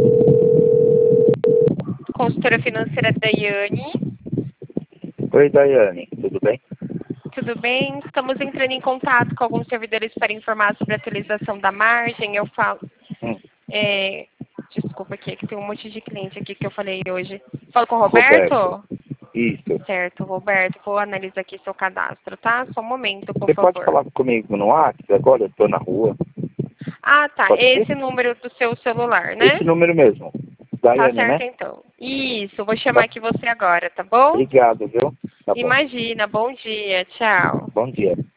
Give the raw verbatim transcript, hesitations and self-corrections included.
Consultora financeira Daiane. Oi, Daiane, tudo bem? Tudo bem? Estamos entrando em contato com alguns servidores para informar sobre a atualização da margem. Eu falo... Hum. É, desculpa aqui, é que tem um monte de cliente aqui que eu falei hoje. Falo com o Roberto. Roberto? Isso. Certo, Roberto. Vou analisar aqui seu cadastro, tá? Só um momento, por Você favor. pode falar comigo no WhatsApp? Agora eu estou na rua. Ah, tá. Pode ser? Esse número do seu celular, né? Esse número mesmo. Tá Daiane, certo, né? então. Isso, vou chamar aqui você agora, tá bom? Obrigado, viu? Tá bom. Imagina. Bom dia. Tchau. Bom dia.